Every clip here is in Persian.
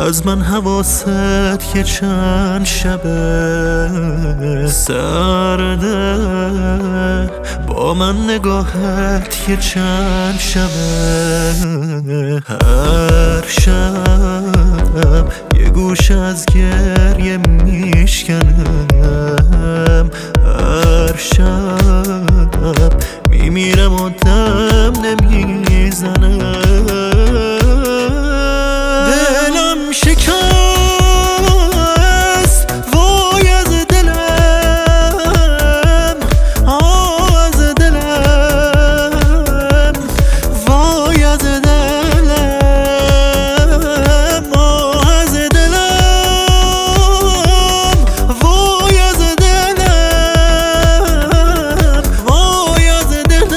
از من حواست که چند شبه سرده، با من نگاهت که چند شبه. هر شب یه گوش از گریه میشکنم، هر شب میمیرم و دم نمیزنم. دلم شکست وای از دلم، از دلم وای از دلم، از دلم وای از دلم، وای از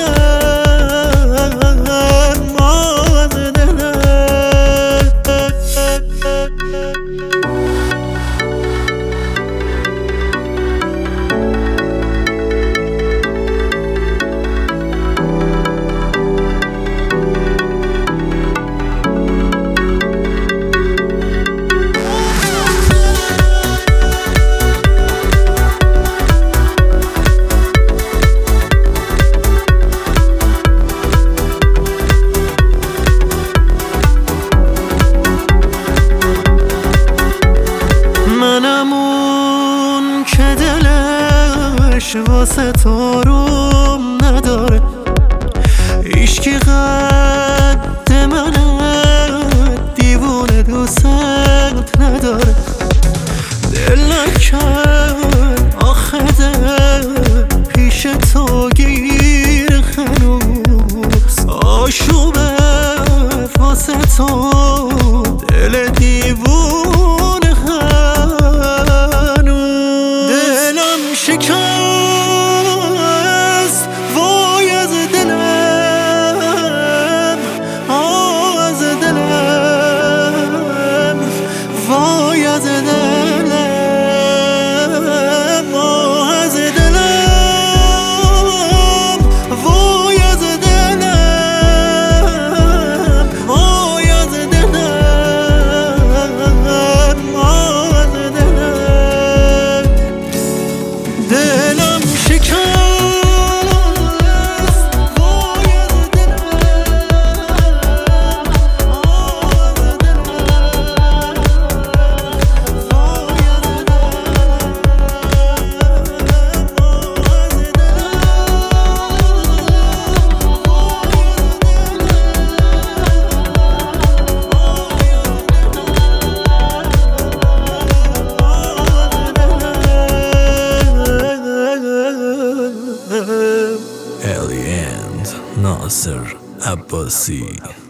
دلم، از دلم. منم اون که دلش واسه تو روم نداره، هیچکی قد منه، دیوونه دوست نداره. دل نکرد آخه دل پیش تو گیر هنوز، آشوبه واسه تو دل دیوونه. شکست وای از دلم، از دلم وای از دلم، از دلم وای از دلم، وای از دلم، از دلم. دلم Aliens Nasser Abbasi.